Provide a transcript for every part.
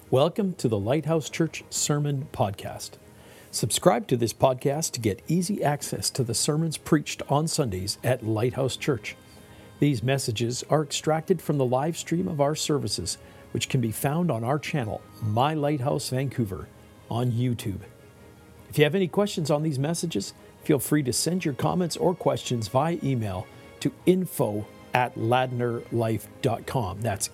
Welcome to the Lighthouse Church Sermon Podcast. Subscribe to this podcast to get easy access to the sermons preached on Sundays at Lighthouse Church. These messages are extracted from the live stream of our services, which can be found on our channel, My Lighthouse Vancouver, on YouTube. If you have any questions on these messages, feel free to send your comments or questions via email to info@ladnerlife.com. That's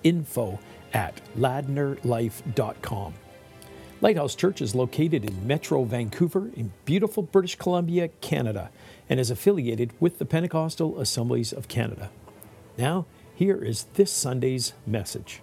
info@ladnerlife.com. Lighthouse Church is located in Metro Vancouver in beautiful British Columbia, Canada, and is affiliated with the Pentecostal Assemblies of Canada. Now, here is this Sunday's message.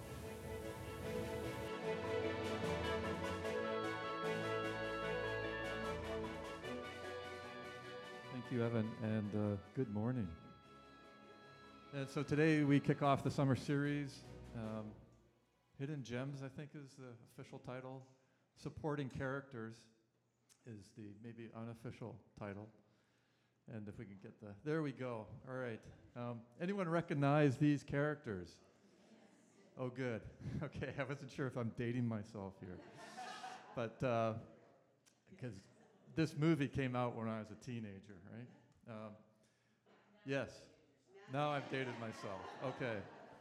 Thank you, Evan, and good morning. And so today we kick off the summer series. Hidden Gems, I think, is the official title. Supporting Characters is the maybe unofficial title. And if we can get there we go. All right. Anyone recognize these characters? Oh, good. Okay, I wasn't sure if I'm dating myself here. But because this movie came out when I was a teenager, right? Yes. Now I've dated myself. Okay.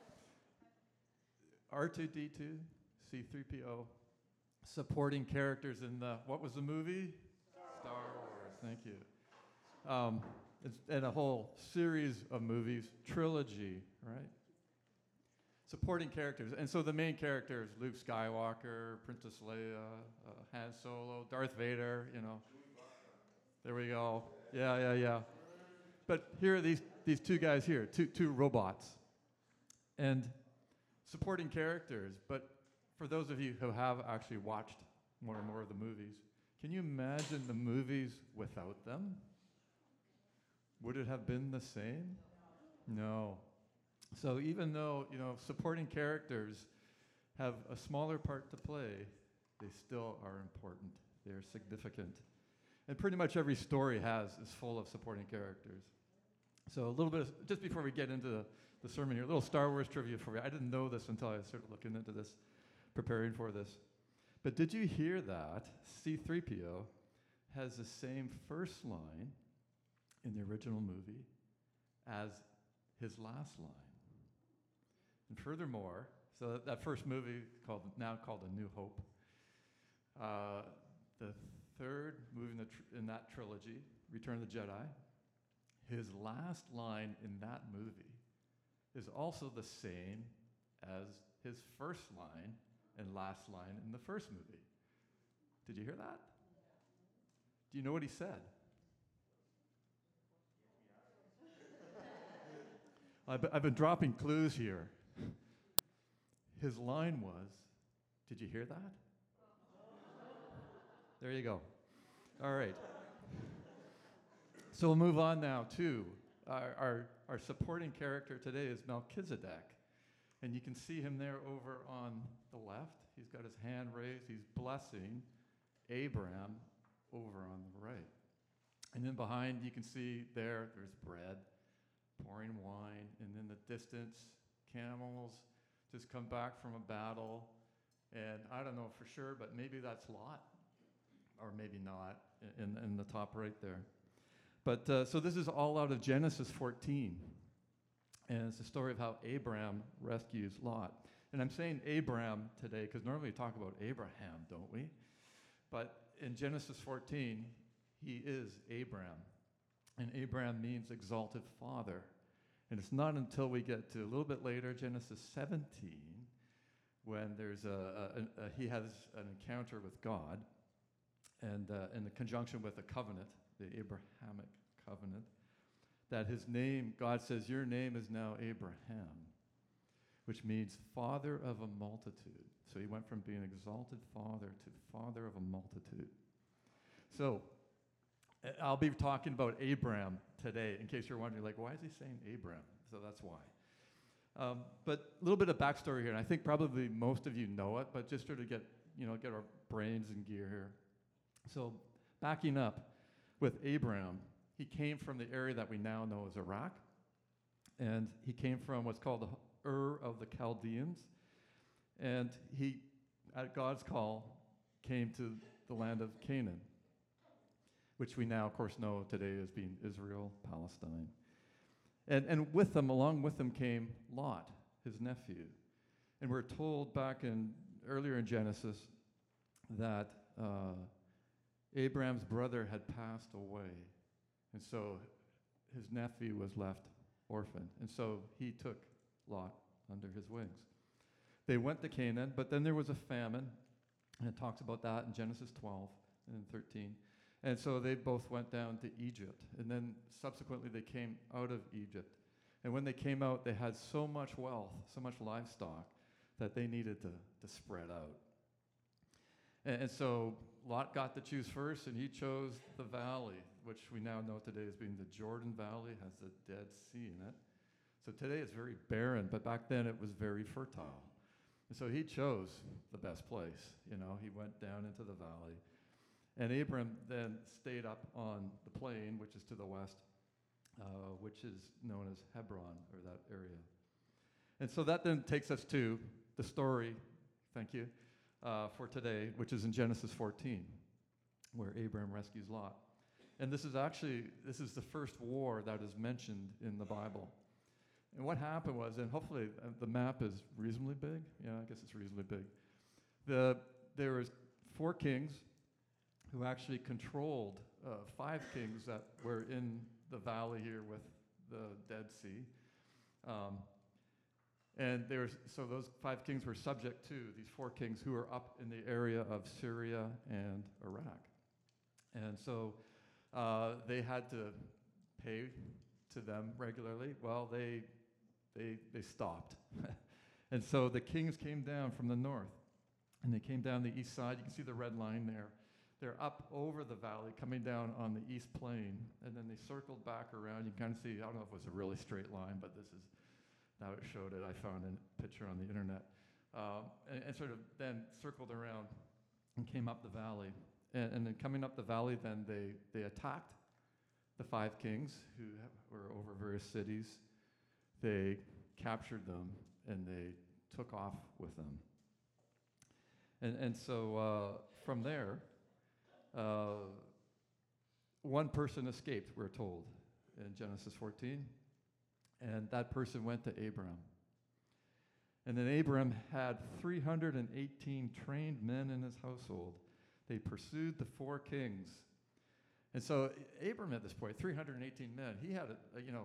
R2-D2, C-3PO, supporting characters in what was the movie? Star Wars. Thank you. And a whole series of movies, trilogy, right? Supporting characters. And so the main characters, Luke Skywalker, Princess Leia, Han Solo, Darth Vader, you know. There we go. Yeah. But here are these two guys here, two robots. And supporting characters, but for those of you who have actually watched more and more of the movies, can you imagine the movies without them? Would it have been the same? No. So even though, supporting characters have a smaller part to play, they still are important. They're significant. And pretty much every story is full of supporting characters. So a little bit, just before we get into the sermon here, a little Star Wars trivia for you. I didn't know this until I started looking into this, preparing for this. But did you hear that C-3PO has the same first line in the original movie as his last line? And furthermore, so that first movie now called A New Hope, the third movie in that trilogy, Return of the Jedi, his last line in that movie is also the same as his first line and last line in the first movie. Did you hear that? Do you know what he said? I've been dropping clues here. His line was, did you hear that? There you go. All right. So we'll move on now to our supporting character today is Melchizedek. And you can see him there over on the left. He's got his hand raised. He's blessing Abraham over on the right. And then behind you can see there's bread, pouring wine. And in the distance, camels just come back from a battle. And I don't know for sure, but maybe that's Lot. Or maybe not, in the top right there. But so this is all out of Genesis 14. And it's the story of how Abraham rescues Lot. And I'm saying Abraham today because normally we talk about Abraham, don't we? But in Genesis 14, he is Abraham. And Abraham means exalted father. And it's not until we get to a little bit later, Genesis 17, when he has an encounter with God. And in the conjunction with the covenant, the Abrahamic covenant, that his name, God says, your name is now Abraham, which means father of a multitude. So he went from being exalted father to father of a multitude. So I'll be talking about Abraham today, in case you're wondering, why is he saying Abraham? So that's why. But a little bit of backstory here, and I think probably most of you know it, but just to get our brains in gear here. So backing up with Abraham, he came from the area that we now know as Iraq, and he came from what's called the Ur of the Chaldeans, and he at God's call, came to the land of Canaan, which we now, of course, know today as being Israel, Palestine. And with them, along with them, came Lot, his nephew. And we're told earlier in Genesis that Abraham's brother had passed away. And so his nephew was left orphaned. And so he took Lot under his wings. They went to Canaan, but then there was a famine. And it talks about that in Genesis 12 and 13. And so they both went down to Egypt. And then subsequently they came out of Egypt. And when they came out, they had so much wealth, so much livestock, that they needed to spread out. And so Lot got to choose first, and he chose the valley, which we now know today as being the Jordan Valley, has the Dead Sea in it. So today it's very barren, but back then it was very fertile. And so he chose the best place. He went down into the valley. And Abram then stayed up on the plain, which is to the west, which is known as Hebron, or that area. And so that then takes us to the story, thank you, for today, which is in Genesis 14, where Abram rescues Lot. And this is the first war that is mentioned in the Bible. And what happened was, and hopefully the map is reasonably big. Yeah, I guess it's reasonably big. There was 4 kings who actually controlled 5 kings that were in the valley here with the Dead Sea. And so those 5 kings were subject to these 4 kings who were up in the area of Syria and Iraq. And so they had to pay to them regularly. Well, they stopped. And so the kings came down from the north, and they came down the east side. You can see the red line there. They're up over the valley, coming down on the east plain, and then they circled back around. You can kind of see, I don't know if it was a really straight line, but this is how it showed it. I found a picture on the internet. And sort of then circled around and came up the valley. And then coming up the valley, then they attacked the 5 kings who were over various cities. They captured them, and they took off with them. And so from there, one person escaped, we're told, in Genesis 14, and that person went to Abram. And then Abram had 318 trained men in his household. They pursued the 4 kings. And so Abram at this point, 318 men, he had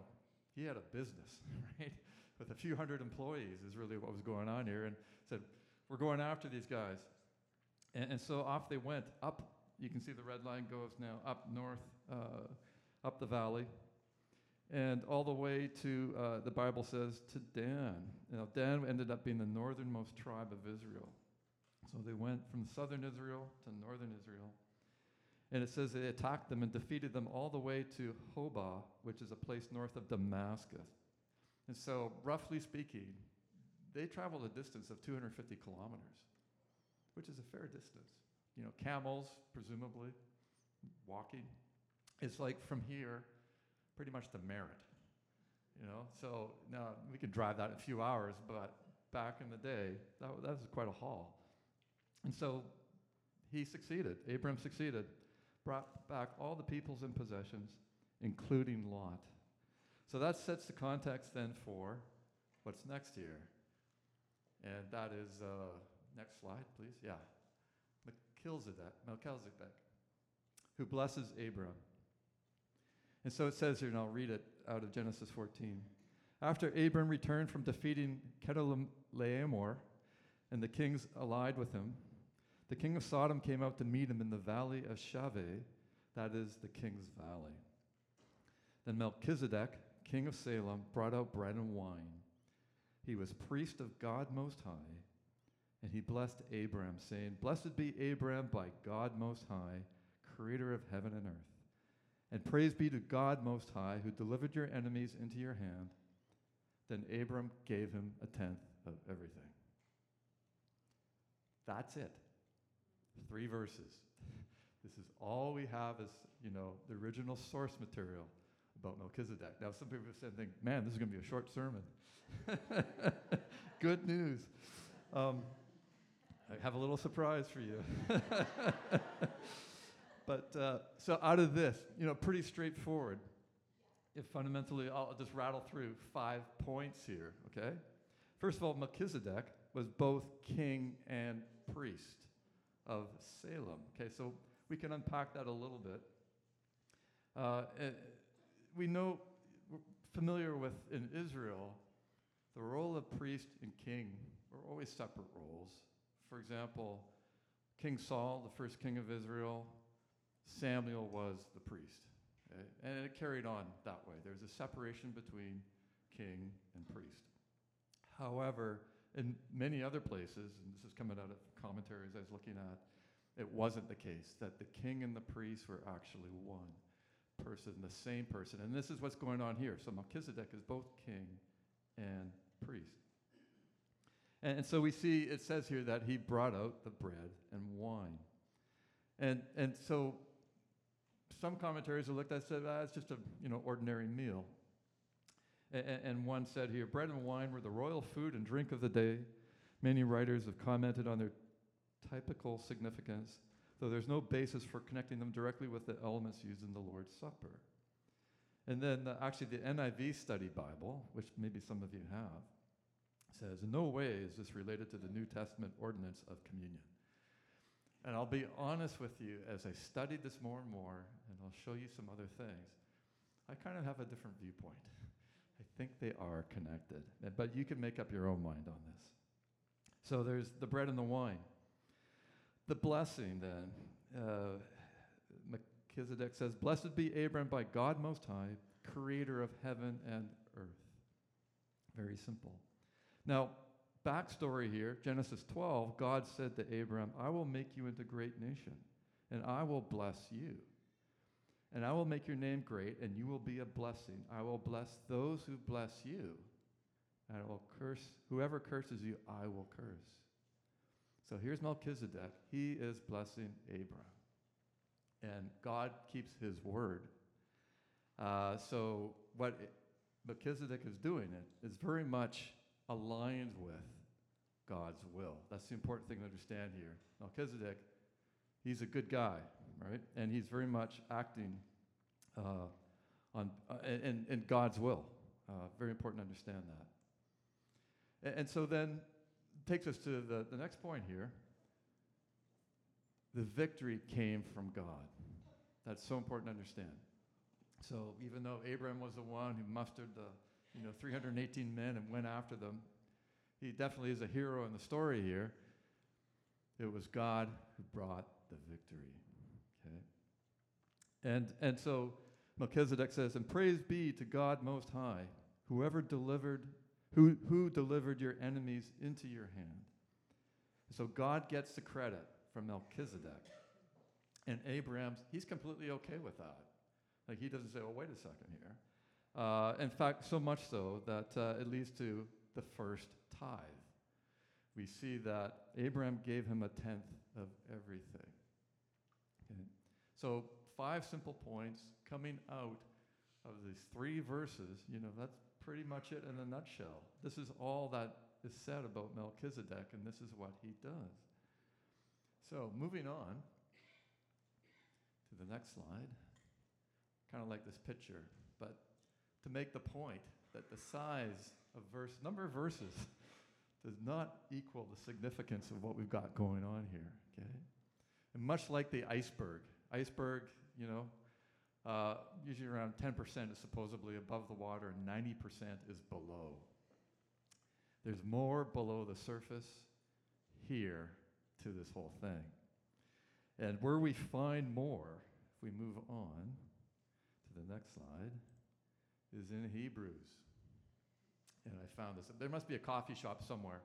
a business, right? With a few hundred employees is really what was going on here, and said, we're going after these guys. And so off they went up. You can see the red line goes now up north, up the valley, and all the way to, the Bible says, to Dan. Dan ended up being the northernmost tribe of Israel. So they went from southern Israel to northern Israel. And it says they attacked them and defeated them all the way to Hobah, which is a place north of Damascus. And so, roughly speaking, they traveled a distance of 250 kilometers, which is a fair distance. Camels, presumably, walking. It's like from here, pretty much to Merritt. So now we could drive that in a few hours, but back in the day, that was quite a haul. And so he succeeded. Abram succeeded. Brought back all the peoples and possessions, including Lot. So that sets the context then for what's next here. And that is, next slide, please. Yeah. Melchizedek, who blesses Abram. And so it says here, and I'll read it out of Genesis 14. After Abram returned from defeating Chedorlaomer and the kings allied with him, the king of Sodom came out to meet him in the valley of Shaveh, that is the king's valley. Then Melchizedek, king of Salem, brought out bread and wine. He was priest of God Most High, and he blessed Abram, saying, Blessed be Abram by God Most High, creator of heaven and earth. And praise be to God Most High, who delivered your enemies into your hand. Then Abram gave him a tenth of everything. That's it. 3 verses. This is all we have as, the original source material about Melchizedek. Now, some people have said, man, this is going to be a short sermon. Good news. I have a little surprise for you. But so out of this, pretty straightforward. If fundamentally, I'll just rattle through 5 points here, okay? First of all, Melchizedek was both king and priest of Salem. Okay, so we can unpack that a little bit. We know, we're familiar with in Israel, the role of priest and king were always separate roles. For example, King Saul, the first king of Israel, Samuel was the priest. Okay? And it carried on that way. There's a separation between king and priest. However, in many other places, and this is coming out of commentaries I was looking at, it wasn't the case, that the king and the priest were actually one person, the same person. And this is what's going on here. So Melchizedek is both king and priest. And so we see, it says here that he brought out the bread and wine. And so some commentaries have looked at it and said, it's just a ordinary meal. And one said here, bread and wine were the royal food and drink of the day. Many writers have commented on their typical significance, though there's no basis for connecting them directly with the elements used in the Lord's Supper. And then actually the NIV Study Bible, which maybe some of you have, says, in no way is this related to the New Testament ordinance of communion. And I'll be honest with you, as I studied this more and more, and I'll show you some other things, I kind of have a different viewpoint. I think they are connected, but you can make up your own mind on this. So there's the bread and the wine. The blessing then, Melchizedek says, blessed be Abraham by God Most High, creator of heaven and earth. Very simple. Now, backstory here, Genesis 12, God said to Abraham, I will make you into a great nation, and I will bless you. And I will make your name great, and you will be a blessing. I will bless those who bless you, and I will curse whoever curses you, I will curse. So here's Melchizedek. He is blessing Abraham. And God keeps his word. So what Melchizedek is doing is very much aligned with God's will. That's the important thing to understand here. Melchizedek, he's a good guy, right? And he's very much acting in God's will. Very important to understand that. And so then takes us to the next point here. The victory came from God. That's so important to understand. So even though Abraham was the one who mustered the 318 men and went after them, he definitely is a hero in the story here. It was God who brought the victory. Okay? And so Melchizedek says, and praise be to God Most High, who delivered your enemies into your hand. So God gets the credit from Melchizedek. And Abraham's, he's completely okay with that. Like, he doesn't say, oh, wait a second here. In fact, so much so that it leads to the first tithe. We see that Abraham gave him a tenth of everything. Okay? So 5 simple points coming out of these 3 verses. That's pretty much it in a nutshell. This is all that is said about Melchizedek, and this is what he does. So moving on to the next slide. Kind of like this picture, but to make the point that the size of number of verses does not equal the significance of what we've got going on here, okay? And much like the iceberg, usually around 10% is supposedly above the water and 90% is below. There's more below the surface here to this whole thing. And where we find more, if we move on to the next slide, is in Hebrews. And I found this. There must be a coffee shop somewhere,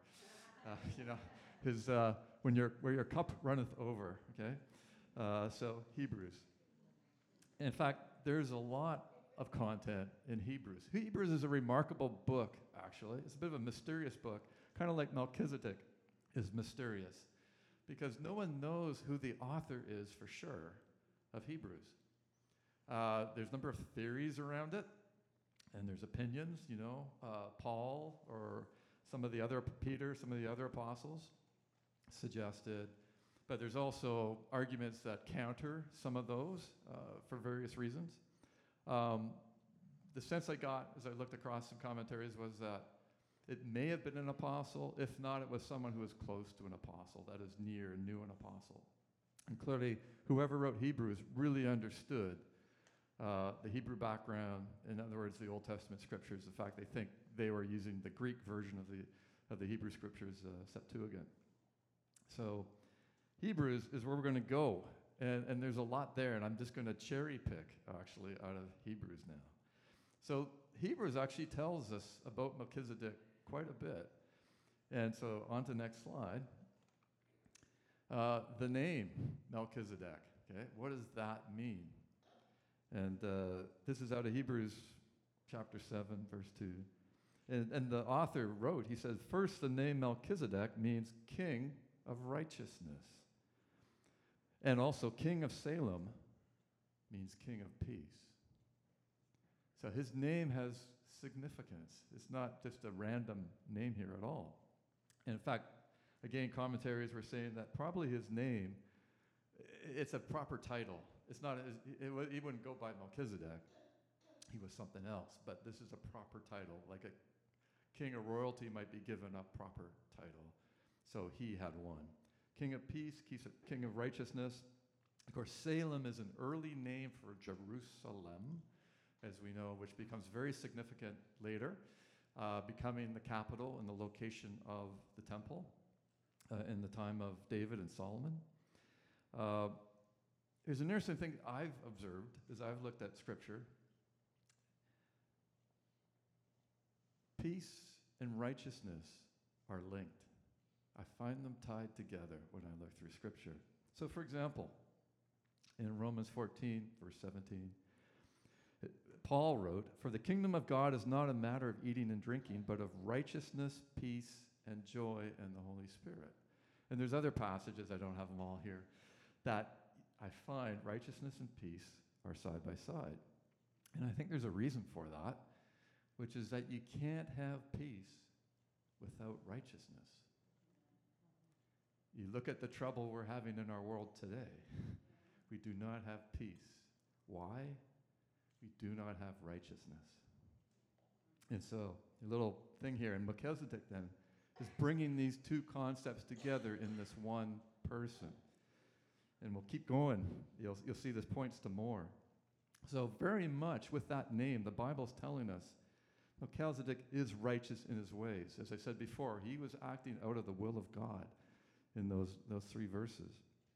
where your cup runneth over, okay? So Hebrews. In fact, there's a lot of content in Hebrews. Hebrews is a remarkable book, actually. It's a bit of a mysterious book, kind of like Melchizedek is mysterious, because no one knows who the author is for sure of Hebrews. There's a number of theories around it, and there's opinions, Paul or some of the other, Peter, some of the other apostles. suggested. But there's also arguments that counter some of those for various reasons. The sense I got as I looked across some commentaries was that it may have been an apostle. If not, it was someone who was close to an apostle, that is, near and knew an apostle. And clearly, whoever wrote Hebrews really understood the Hebrew background. In other words, the Old Testament scriptures. In fact, they think they were using the Greek version of the Hebrew scriptures, Septuagint. So Hebrews is where we're going to go. And there's a lot there, and I'm just going to cherry pick, actually, out of Hebrews now. So Hebrews actually tells us about Melchizedek quite a bit. And so on to the next slide. The name Melchizedek, okay? What does that mean? And this is out of Hebrews chapter 7, verse 2. And the author wrote, he says, first, the name Melchizedek means king of righteousness. And also king of Salem means king of peace. So his name has significance. It's not just a random name here at all. And in fact, again, commentaries were saying that probably his name, it's a proper title. It's not, he wouldn't go by Melchizedek. He was something else, but this is a proper title. Like a king of royalty might be given a proper title. So he had one. King of peace, king of righteousness. Of course, Salem is an early name for Jerusalem, as we know, which becomes very significant later, becoming the capital and the location of the temple in the time of David and Solomon. There's an interesting thing I've observed as I've looked at Scripture. Peace and righteousness are linked. I find them tied together when I look through Scripture. So, for example, in Romans 14, verse 17, Paul wrote, "For the kingdom of God is not a matter of eating and drinking, but of righteousness, peace, and joy in the Holy Spirit." And there's other passages, I don't have them all here, that I find righteousness and peace are side by side. And I think there's a reason for that, which is that you can't have peace without righteousness. You look at the trouble we're having in our world today. We do not have peace. Why? We do not have righteousness. And so, a little thing here, and Melchizedek then is bringing these two concepts together in this one person. And we'll keep going. You'll see this points to more. So very much with that name, the Bible's telling us Melchizedek is righteous in his ways. As I said before, he was acting out of the will of God in those three verses.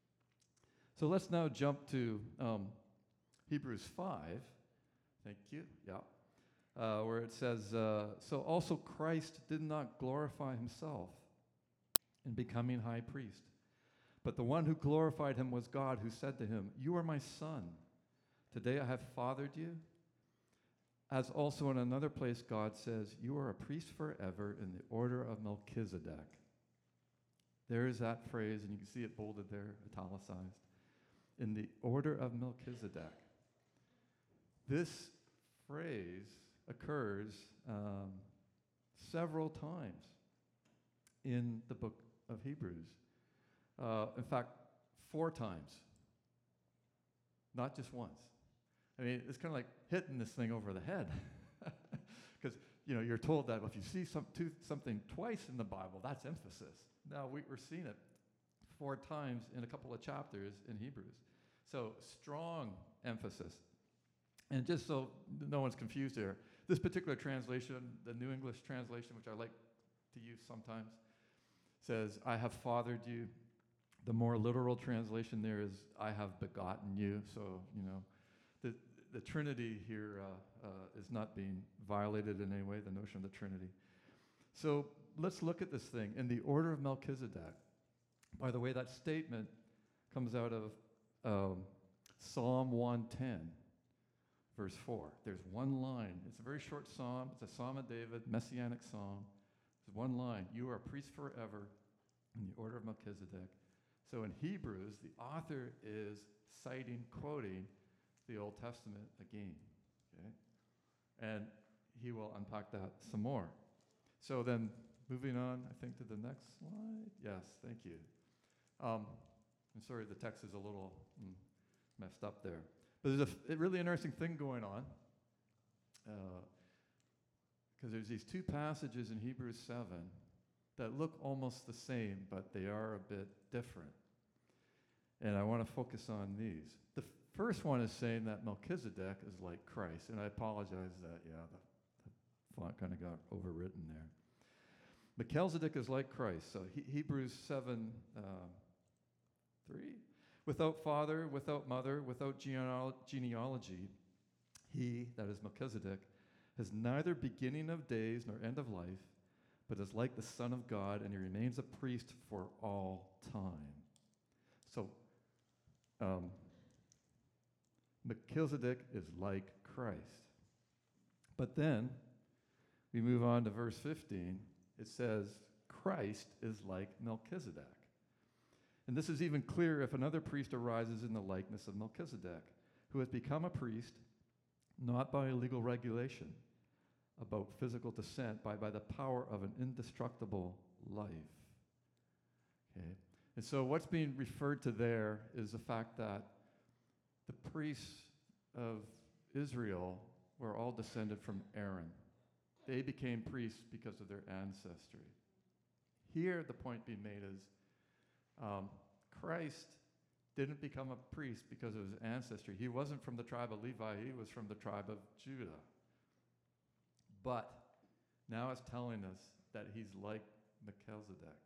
So let's now jump to Hebrews 5. Thank you. Yeah. Where it says, so also Christ did not glorify himself in becoming high priest. But the one who glorified him was God, who said to him, "You are my son. Today I have fathered you." As also in another place God says, "You are a priest forever in the order of Melchizedek." There is that phrase, and you can see it bolded there, italicized. In the order of Melchizedek. This phrase occurs several times in the book of Hebrews. In fact, 4 times. Not just once. I mean, it's kind of like hitting this thing over the head. Because, you're told that if you see something twice in the Bible, that's emphasis. Now, we're seeing it 4 times in a couple of chapters in Hebrews. So, strong emphasis. And just so no one's confused here, this particular translation, the New English translation, which I like to use sometimes, says, "I have fathered you." The more literal translation there is, "I have begotten you." So, the Trinity here is not being violated in any way, the notion of the Trinity. So let's look at this thing in the order of Melchizedek. By the way, that statement comes out of Psalm 110, verse 4. There's one line. It's a very short psalm. It's a Psalm of David, messianic psalm. There's one line. "You are a priest forever in the order of Melchizedek." So in Hebrews, the author is quoting the Old Testament again. Okay? And he will unpack that some more. So then, moving on, I think, to the next slide. Yes, thank you. I'm sorry, the text is a little messed up there. But there's a really interesting thing going on. Because there's these two passages in Hebrews 7 that look almost the same, but they are a bit different. And I want to focus on these. The first one is saying that Melchizedek is like Christ. And I apologize that, the font kind of got overwritten there. Melchizedek is like Christ. So Hebrews 7, 3. Without father, without mother, without genealogy, he, that is Melchizedek, has neither beginning of days nor end of life, but is like the Son of God, and he remains a priest for all time. So, Melchizedek is like Christ. But then, we move on to verse 15. It says, Christ is like Melchizedek. And this is even clearer if another priest arises in the likeness of Melchizedek, who has become a priest not by a legal regulation about physical descent, but by the power of an indestructible life. Okay? And so what's being referred to there is the fact that the priests of Israel were all descended from Aaron. They became priests because of their ancestry. Here, the point being made is Christ didn't become a priest because of his ancestry. He wasn't from the tribe of Levi. He was from the tribe of Judah. But now it's telling us that he's like Melchizedek.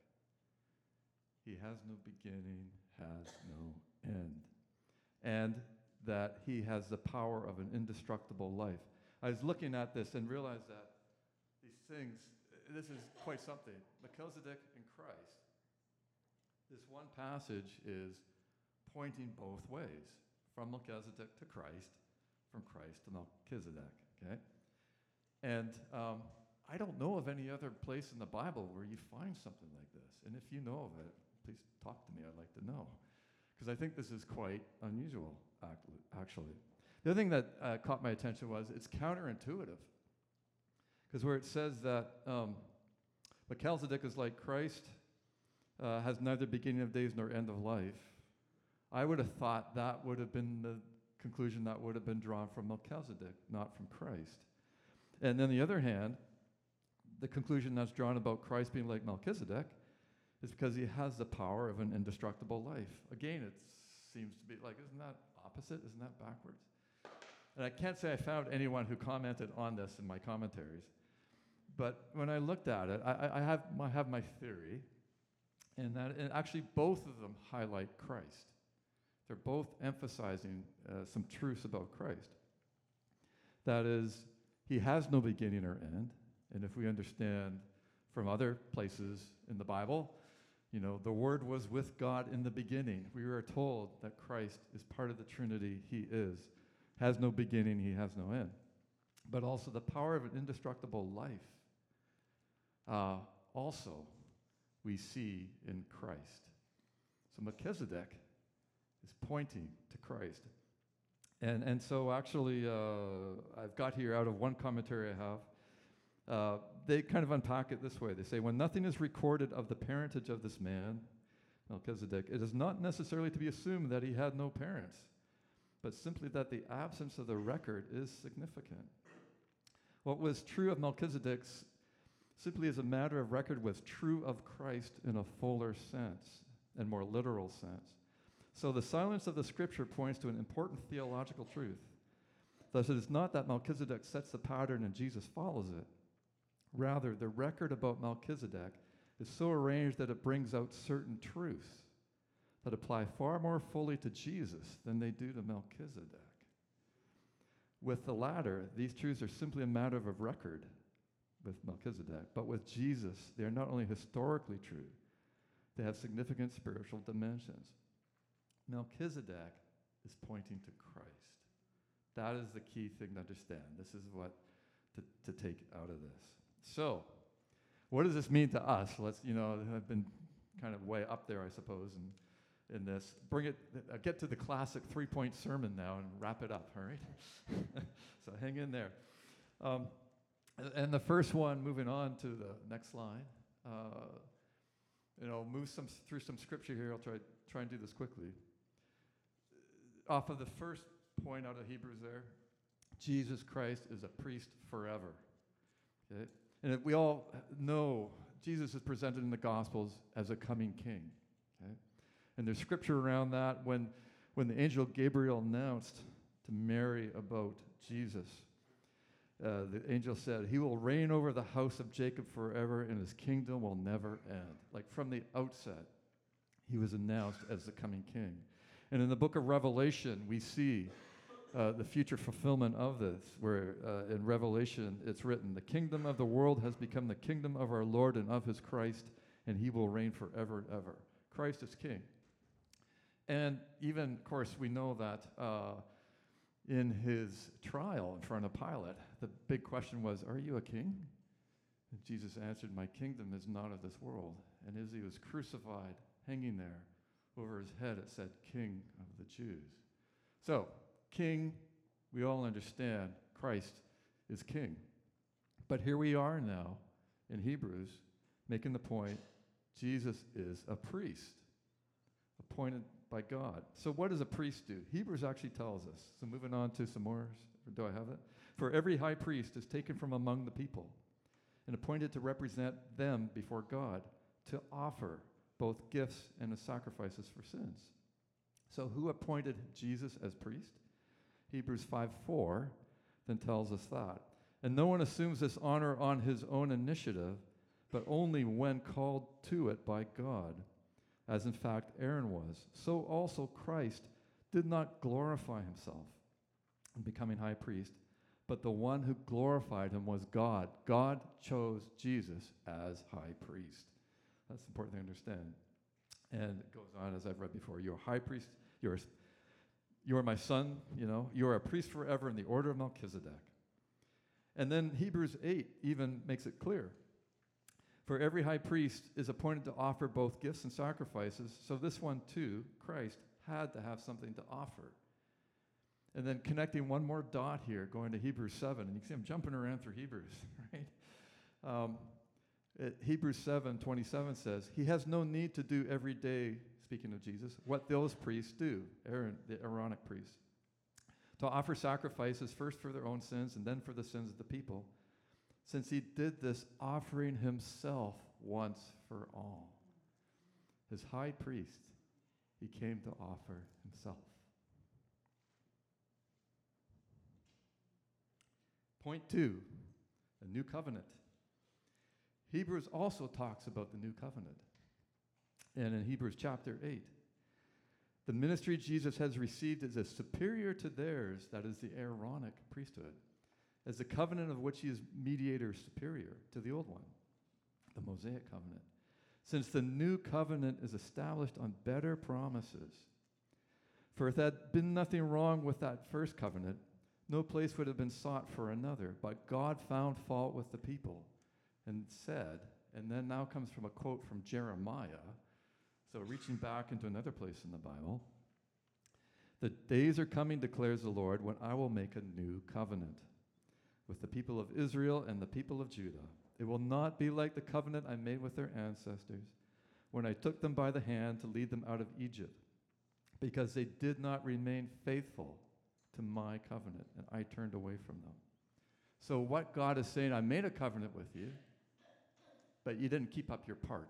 He has no beginning, has no end. And that he has the power of an indestructible life. I was looking at this and realized that these things, this is quite something. Melchizedek and Christ. This one passage is pointing both ways, from Melchizedek to Christ, from Christ to Melchizedek, okay? And I don't know of any other place in the Bible where you find something like this. And if you know of it, please talk to me. I'd like to know. Because I think this is quite unusual, actually. The other thing that caught my attention was it's counterintuitive. Because where it says that Melchizedek is like Christ, has neither beginning of days nor end of life, I would have thought that would have been the conclusion that would have been drawn from Melchizedek, not from Christ. And then on the other hand, the conclusion that's drawn about Christ being like Melchizedek is because he has the power of an indestructible life. Again, it seems to be like, isn't that opposite? Isn't that backwards? And I can't say I found anyone who commented on this in my commentaries. But when I looked at it, I have my theory, and actually both of them highlight Christ. They're both emphasizing some truths about Christ. That is, he has no beginning or end. And if we understand from other places in the Bible, the Word was with God in the beginning. We are told that Christ is part of the Trinity. He has no beginning, he has no end. But also the power of an indestructible life also we see in Christ. So Melchizedek is pointing to Christ. And so actually, I've got here out of one commentary I have, they kind of unpack it this way. They say, when nothing is recorded of the parentage of this man, Melchizedek, it is not necessarily to be assumed that he had no parents, but simply that the absence of the record is significant. What was true of Melchizedek simply as a matter of record was true of Christ in a fuller sense and more literal sense. So the silence of the scripture points to an important theological truth. Thus, it is not that Melchizedek sets the pattern and Jesus follows it. Rather, the record about Melchizedek is so arranged that it brings out certain truths that apply far more fully to Jesus than they do to Melchizedek. With the latter, these truths are simply a matter of record with Melchizedek, but with Jesus, they are not only historically true, they have significant spiritual dimensions. Melchizedek is pointing to Christ. That is the key thing to understand. This is what to take out of this. So, what does this mean to us? I've been kind of way up there, I suppose, in this. Get to the classic 3-point sermon now and wrap it up, all right? So hang in there. And the first one, moving on to the next line, move through some scripture here. I'll try and do this quickly. Off of the first point out of Hebrews there, Jesus Christ is a priest forever. Okay? And we all know Jesus is presented in the Gospels as a coming king. Okay? And there's scripture around that when the angel Gabriel announced to Mary about Jesus. The angel said, he will reign over the house of Jacob forever, and his kingdom will never end. Like from the outset, he was announced as the coming king. And in the book of Revelation, we see the future fulfillment of this, where in Revelation it's written, the kingdom of the world has become the kingdom of our Lord and of his Christ, and he will reign forever and ever. Christ is king. And even, of course, we know that in his trial in front of Pilate, the big question was, are you a king? And Jesus answered, my kingdom is not of this world. And as he was crucified, hanging there, over his head it said, King of the Jews. So, king, we all understand, Christ is king. But here we are now in Hebrews, making the point, Jesus is a priest, appointed by God. So what does a priest do? Hebrews actually tells us. So moving on to some more. Do I have it? For every high priest is taken from among the people and appointed to represent them before God, to offer both gifts and sacrifices for sins. So who appointed Jesus as priest? Hebrews 5:4 then tells us that. And no one assumes this honor on his own initiative, but only when called to it by God, as in fact Aaron was. So also Christ did not glorify himself in becoming high priest, but the one who glorified him was God. God chose Jesus as high priest. That's the important thing to understand. And it goes on, as I've read before, you're a high priest, you're my son, you're a priest forever in the order of Melchizedek. And then Hebrews 8 even makes it clear. For every high priest is appointed to offer both gifts and sacrifices, so this one too, Christ, had to have something to offer. And then connecting one more dot here, going to Hebrews 7, and you can see I'm jumping around through Hebrews, right? Hebrews 7:27 says, he has no need to do every day, speaking of Jesus, what those priests do, Aaron, the Aaronic priests, to offer sacrifices first for their own sins and then for the sins of the people, since he did this offering himself once for all. His high priest, he came to offer himself. Point 2, a new covenant. Hebrews also talks about the new covenant. And in Hebrews chapter 8, the ministry Jesus has received is as superior to theirs, that is the Aaronic priesthood, as the covenant of which he is mediator superior to the old one, the Mosaic covenant, since the new covenant is established on better promises. For if there had been nothing wrong with that first covenant, no place would have been sought for another, but God found fault with the people and said, and then now comes from a quote from Jeremiah, so reaching back into another place in the Bible, the days are coming, declares the Lord, when I will make a new covenant with the people of Israel and the people of Judah. It will not be like the covenant I made with their ancestors when I took them by the hand to lead them out of Egypt, because they did not remain faithful to my covenant, and I turned away from them. So what God is saying, I made a covenant with you, but you didn't keep up your part.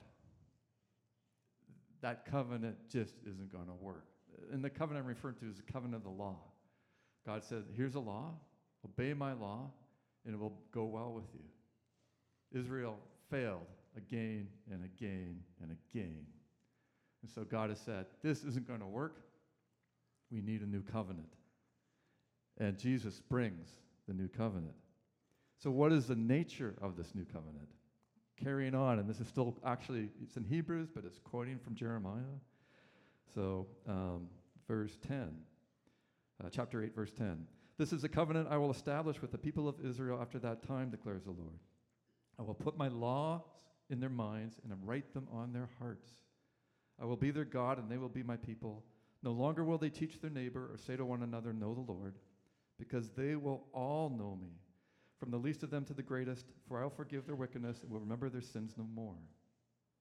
That covenant just isn't going to work. And the covenant I'm referring to is the covenant of the law. God said, here's a law, obey my law, and it will go well with you. Israel failed again and again and again. And so God has said, this isn't going to work. We need a new covenant. And Jesus brings the new covenant. So what is the nature of this new covenant? Carrying on, and this is still actually, it's in Hebrews, but it's quoting from Jeremiah. So verse 10, chapter 8, verse 10. This is a covenant I will establish with the people of Israel after that time, declares the Lord. I will put my laws in their minds and write them on their hearts. I will be their God, and they will be my people. No longer will they teach their neighbor or say to one another, know the Lord, because they will all know me, from the least of them to the greatest, for I will forgive their wickedness and will remember their sins no more.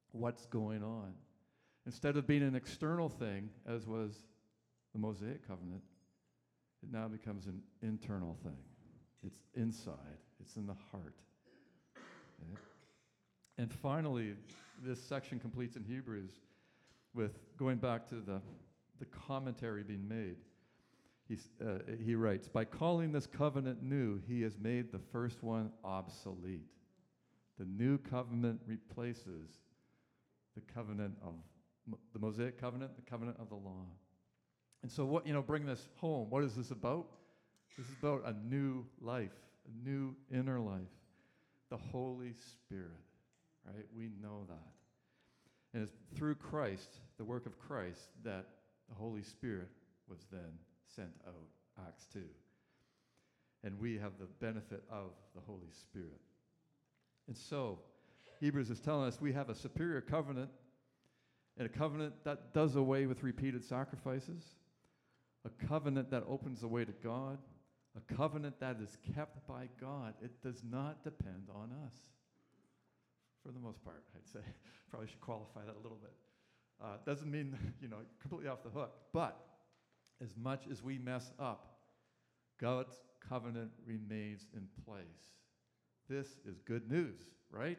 what's going on. Instead of being an external thing, as was the Mosaic covenant, it now becomes an internal thing. It's inside. It's in the heart. Okay? And finally, this section completes in Hebrews with going back to the commentary being made. He writes, by calling this covenant new, he has made the first one obsolete. The new covenant replaces the covenant of the Mosaic covenant, the covenant of the law. And so bring this home. What is this about? This is about a new life, a new inner life. The Holy Spirit, right? We know that. And it's through Christ, the work of Christ, that the Holy Spirit was then sent out, Acts 2. And we have the benefit of the Holy Spirit. And so, Hebrews is telling us we have a superior covenant, and a covenant that does away with repeated sacrifices, a covenant that opens the way to God, a covenant that is kept by God. It does not depend on us. For the most part, I'd say. Probably should qualify that a little bit. Doesn't mean, completely off the hook. But as much as we mess up, God's covenant remains in place. This is good news, right?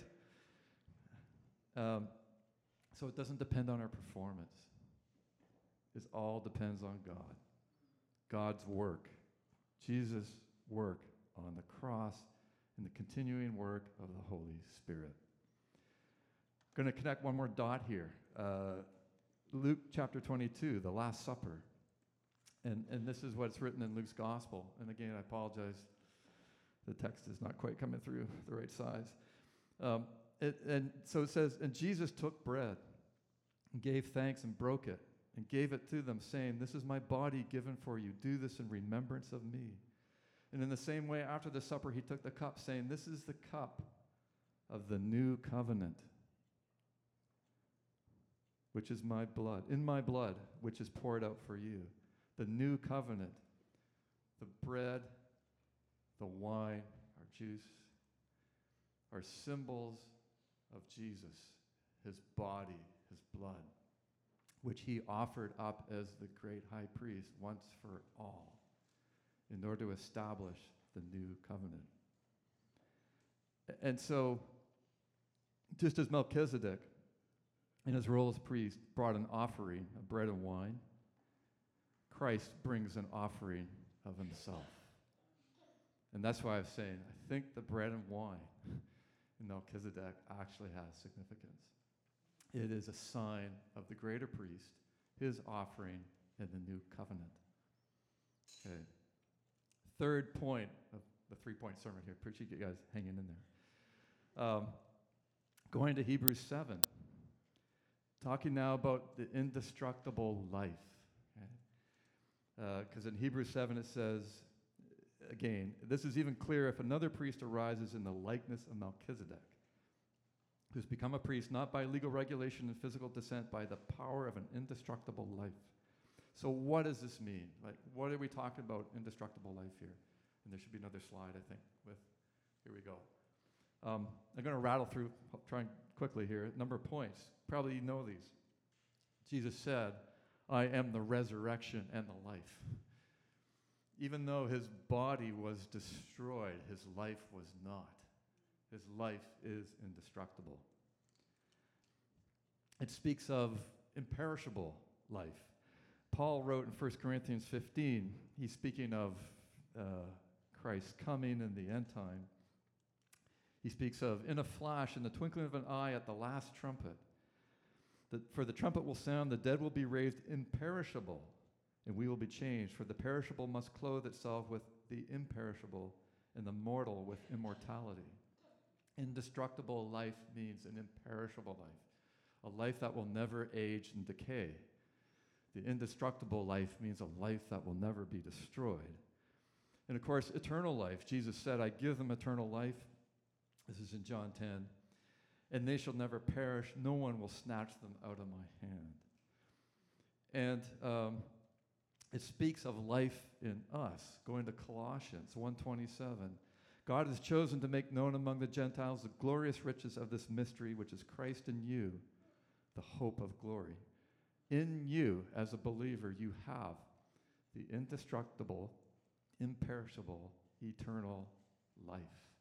So it doesn't depend on our performance. It all depends on God. God's work. Jesus' work on the cross and the continuing work of the Holy Spirit. Going to connect one more dot here. Luke chapter 22, the Last Supper. And this is what's written in Luke's gospel. And again, I apologize. The text is not quite coming through the right size. And so it says, and Jesus took bread and gave thanks and broke it and gave it to them, saying, this is my body given for you. Do this in remembrance of me. And in the same way, after the supper, he took the cup, saying, this is the cup of the new covenant, which is my blood, in my blood, which is poured out for you. The new covenant, the bread, the wine, our juice, are symbols of Jesus, his body, his blood, which he offered up as the great high priest once for all in order to establish the new covenant. And so, just as Melchizedek, in his role as priest, brought an offering of bread and wine, Christ brings an offering of himself. And that's why I was saying, I think the bread and wine in Melchizedek actually has significance. It is a sign of the greater priest, his offering in the new covenant. Okay. Third point of the three-point sermon here. Appreciate you guys hanging in there. Going to Hebrews 7. Talking now about the indestructible life. Because in Hebrews 7 it says, again, this is even clearer if another priest arises in the likeness of Melchizedek, who's become a priest not by legal regulation and physical descent, by the power of an indestructible life. So what does this mean? Like, what are we talking about indestructible life here? And there should be another slide, I think, here we go. I'm going to rattle through, trying quickly here, a number of points. Probably you know these. Jesus said, I am the resurrection and the life. Even though his body was destroyed, his life was not. His life is indestructible. It speaks of imperishable life. Paul wrote in 1 Corinthians 15, he's speaking of Christ coming in the end time. He speaks of, in a flash, in the twinkling of an eye, at the last trumpet. For the trumpet will sound, the dead will be raised imperishable, and we will be changed. For the perishable must clothe itself with the imperishable, and the mortal with immortality. Indestructible life means an imperishable life, a life that will never age and decay. The indestructible life means a life that will never be destroyed. And of course, eternal life. Jesus said, I give them eternal life. This is in John 10. And they shall never perish. No one will snatch them out of my hand. And it speaks of life in us. Going to Colossians 1:27. God has chosen to make known among the Gentiles the glorious riches of this mystery, which is Christ in you, the hope of glory. In you, as a believer, you have the indestructible, imperishable, eternal life.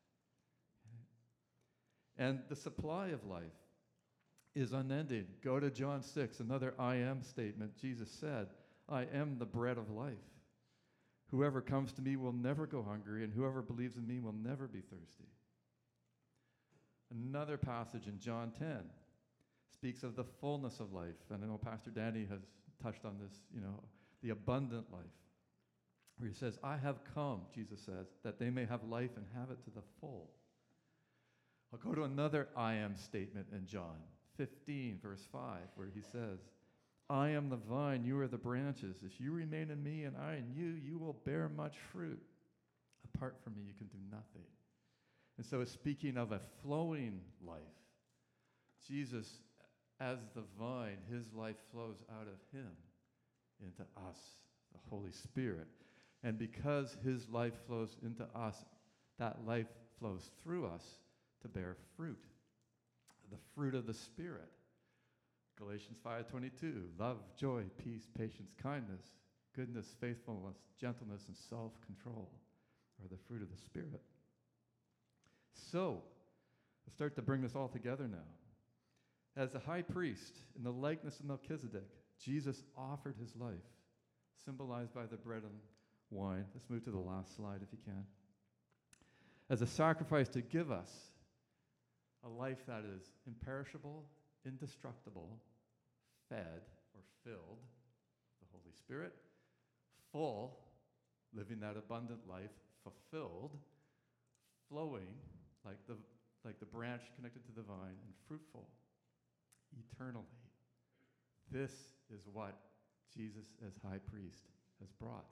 And the supply of life is unending. Go to John 6, another I am statement. Jesus said, I am the bread of life. Whoever comes to me will never go hungry, and whoever believes in me will never be thirsty. Another passage in John 10 speaks of the fullness of life. And I know Pastor Danny has touched on this, the abundant life. Where he says, I have come, Jesus says, that they may have life and have it to the full. I'll go to another I am statement in John 15, verse 5, where he says, I am the vine, you are the branches. If you remain in me and I in you, you will bear much fruit. Apart from me, you can do nothing. And so it's speaking of a flowing life. Jesus, as the vine, his life flows out of him into us, the Holy Spirit. And because his life flows into us, that life flows through us to bear fruit, the fruit of the Spirit. Galatians 5:22, love, joy, peace, patience, kindness, goodness, faithfulness, gentleness, and self-control are the fruit of the Spirit. So, let's start to bring this all together now. As the high priest in the likeness of Melchizedek, Jesus offered his life, symbolized by the bread and wine. Let's move to the last slide if you can. As a sacrifice to give us a life that is imperishable, indestructible, fed or filled, the Holy Spirit, full, living that abundant life, fulfilled, flowing like the branch connected to the vine, and fruitful eternally. This is what Jesus as high priest has brought.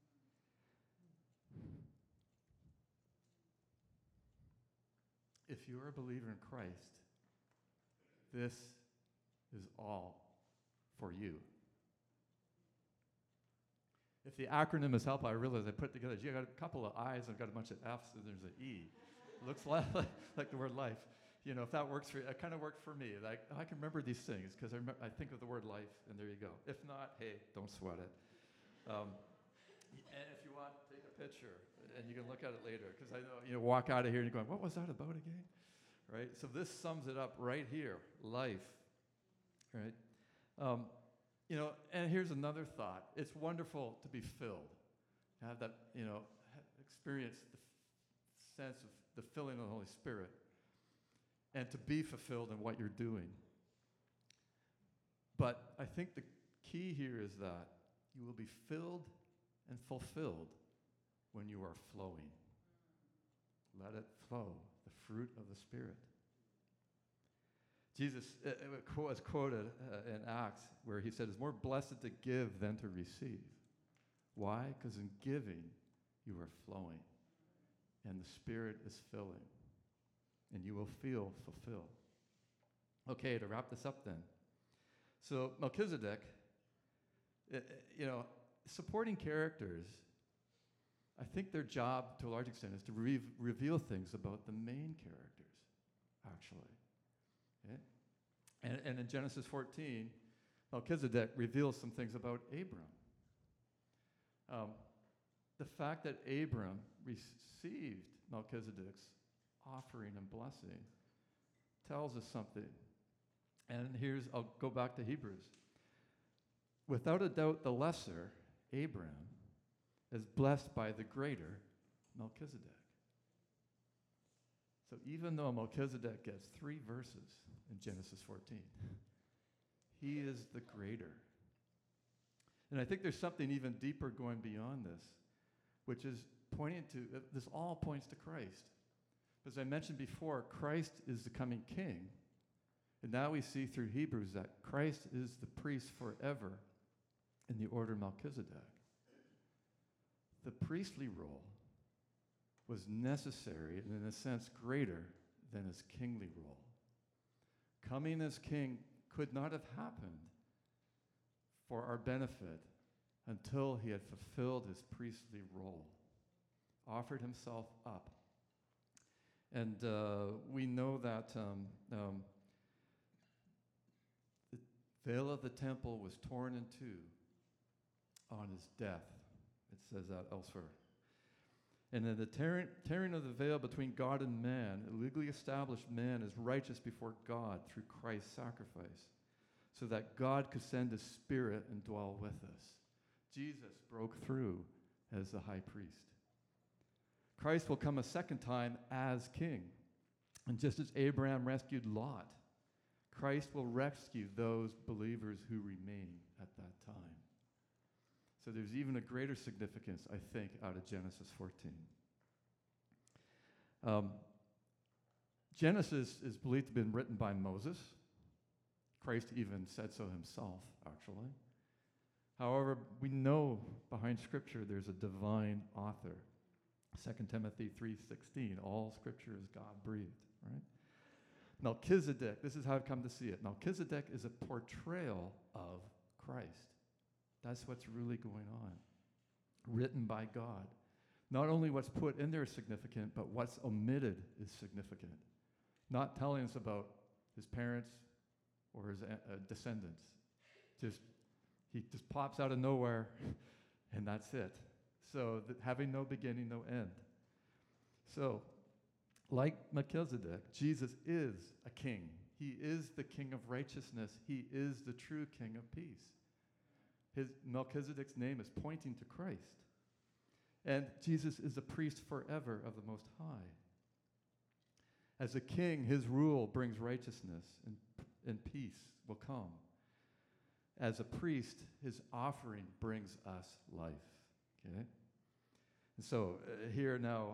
If you are a believer in Christ, this is all for you. If the acronym is help, I realize I put together, you got a couple of I's, I've got a bunch of F's, and there's an E. Looks like the word life. If that works for you, it kind of worked for me. Like, I can remember these things because I think of the word life, and there you go. If not, hey, don't sweat it. And if you want, take a picture, and you can look at it later, because I know, walk out of here and you're going, what was that about again? Right? So this sums it up right here, life. Right? And here's another thought. It's wonderful to be filled, to have that, experience the sense of the filling of the Holy Spirit, and to be fulfilled in what you're doing. But I think the key here is that you will be filled and fulfilled when you are flowing. Let it flow, the fruit of the Spirit. Jesus was quoted in Acts where he said, it's more blessed to give than to receive. Why? Because in giving, you are flowing, and the Spirit is filling, and you will feel fulfilled. Okay, to wrap this up then. So Melchizedek, supporting characters, I think their job to a large extent is to reveal things about the main characters, actually. Okay? And in Genesis 14, Melchizedek reveals some things about Abram. The fact that Abram received Melchizedek's offering and blessing tells us something. And I'll go back to Hebrews. Without a doubt, the lesser, Abram, is blessed by the greater, Melchizedek. So even though Melchizedek gets 3 verses in Genesis 14, he is the greater. And I think there's something even deeper going beyond this, which is pointing to, this all points to Christ. As I mentioned before, Christ is the coming king. And now we see through Hebrews that Christ is the priest forever in the order of Melchizedek. The priestly role was necessary and in a sense greater than his kingly role. Coming as king could not have happened for our benefit until he had fulfilled his priestly role, offered himself up. And we know that veil of the temple was torn in two on his death. It says that elsewhere. And then the tearing of the veil between God and man, a legally established man is righteous before God through Christ's sacrifice, so that God could send his Spirit and dwell with us. Jesus broke through as the high priest. Christ will come a second time as king. And just as Abraham rescued Lot, Christ will rescue those believers who remain at that time. So there's even a greater significance, I think, out of Genesis 14. Genesis is believed to have been written by Moses. Christ even said so himself, actually. However, we know behind Scripture there's a divine author. 2 Timothy 3:16, all Scripture is God-breathed, right? Melchizedek, this is how I've come to see it. Melchizedek is a portrayal of Christ. That's what's really going on. Written by God. Not only what's put in there is significant, but what's omitted is significant. Not telling us about his parents or his descendants. He just pops out of nowhere, and that's it. So having no beginning, no end. So, like Melchizedek, Jesus is a king. He is the king of righteousness. He is the true king of peace. Melchizedek's name is pointing to Christ. And Jesus is a priest forever of the Most High. As a king, his rule brings righteousness, and peace will come. As a priest, his offering brings us life. Okay? And so here now,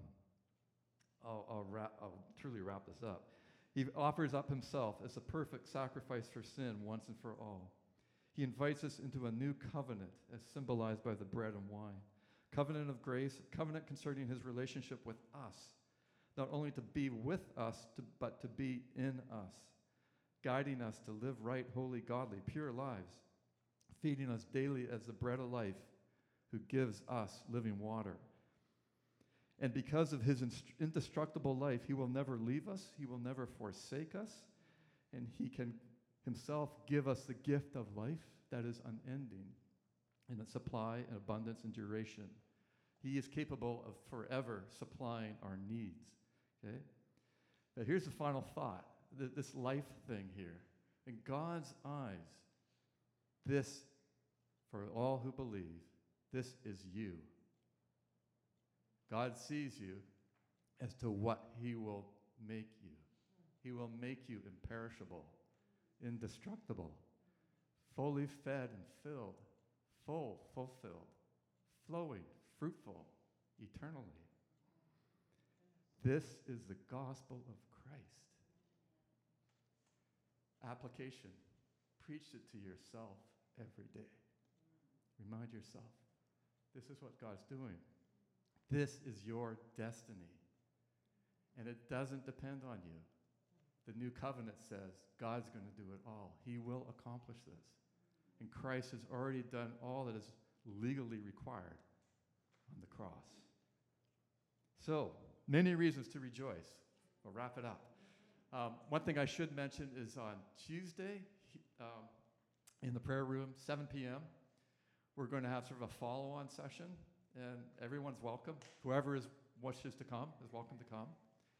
I'll truly wrap this up. He offers up himself as a perfect sacrifice for sin once and for all. He invites us into a new covenant as symbolized by the bread and wine. Covenant of grace, covenant concerning his relationship with us. Not only to be with us, but to be in us. Guiding us to live right, holy, godly, pure lives. Feeding us daily as the bread of life, who gives us living water. And because of his indestructible life, he will never leave us, he will never forsake us, and he can himself give us the gift of life that is unending in its supply and abundance and duration. He is capable of forever supplying our needs. Okay? Now here's the final thought, this life thing here. In God's eyes, this, for all who believe, this is you. God sees you as to what he will make you. He will make you imperishable, indestructible, fully fed and filled, fulfilled, flowing, fruitful, eternally. This is the gospel of Christ. Application. Preach it to yourself every day. Remind yourself, this is what God's doing. This is your destiny. And it doesn't depend on you. The new covenant says God's going to do it all. He will accomplish this. And Christ has already done all that is legally required on the cross. So, many reasons to rejoice. We'll wrap it up. One thing I should mention is on Tuesday, in the prayer room, 7 p.m., we're going to have sort of a follow-on session, and everyone's welcome. Whoever wishes to come is welcome to come.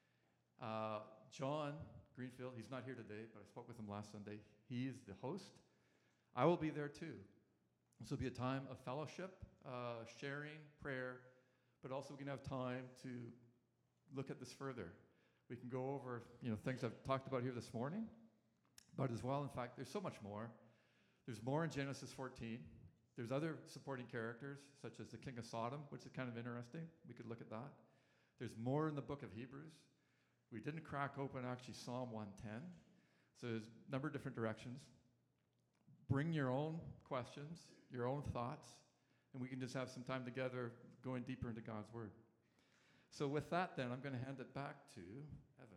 John Greenfield, he's not here today, but I spoke with him last Sunday. He is the host. I will be there too. This will be a time of fellowship, sharing, prayer, but also we can have time to look at this further. We can go over, things I've talked about here this morning, but as well, in fact, there's so much more. There's more in Genesis 14. There's other supporting characters, such as the king of Sodom, which is kind of interesting. We could look at that. There's more in the book of Hebrews. We didn't crack open, actually, Psalm 110. So there's a number of different directions. Bring your own questions, your own thoughts, and we can just have some time together going deeper into God's Word. So with that, then, I'm going to hand it back to Evan.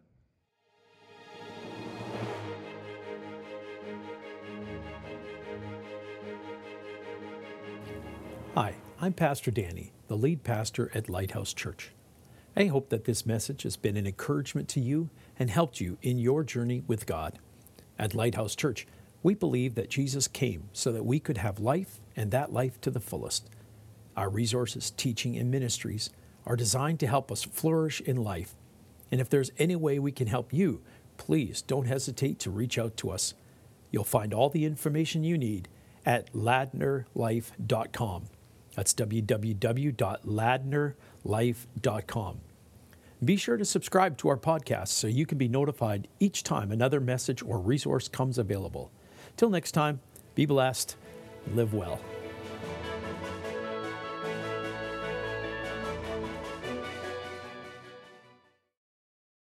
Hi, I'm Pastor Danny, the lead pastor at Lighthouse Church. I hope that this message has been an encouragement to you and helped you in your journey with God. At Lighthouse Church, We believe that Jesus came so that we could have life and that life to the fullest. Our resources, teaching, and ministries are designed to help us flourish in life. And if there's any way we can help you, please don't hesitate to reach out to us. You'll find all the information you need at ladnerlife.com. That's www.ladnerlife.com. Be sure to subscribe to our podcast so you can be notified each time another message or resource comes available. Till next time, be blessed, live well.